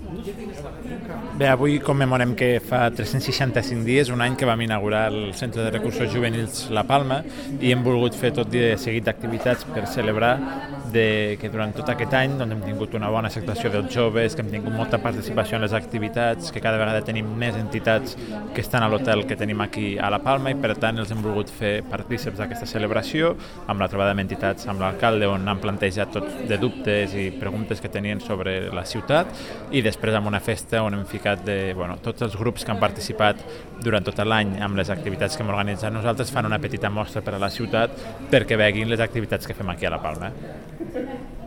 Bé, avui commemorem que fa 365 dies, un any que vam inaugurar el Centre de Recursos Juvenils La Palma i hem volgut fer tot de seguit d'activitats per celebrar que durant tot aquest any hem tingut una bona acceptació dels joves, que hem tingut molta participació en les activitats, que cada vegada tenim més entitats que estan a l'hotel que tenim aquí a La Palma i per tant els hem volgut fer partícips d'aquesta celebració amb la trobada amb entitats, amb l'alcalde, on han plantejat tots de dubtes i preguntes que tenien sobre la ciutat i després amb una festa on hem ficat tots els grups que han participat durant tot l'any amb les activitats que hem organitzat nosaltres fan una petita mostra per a la ciutat perquè veguin les activitats que fem aquí a La Palma.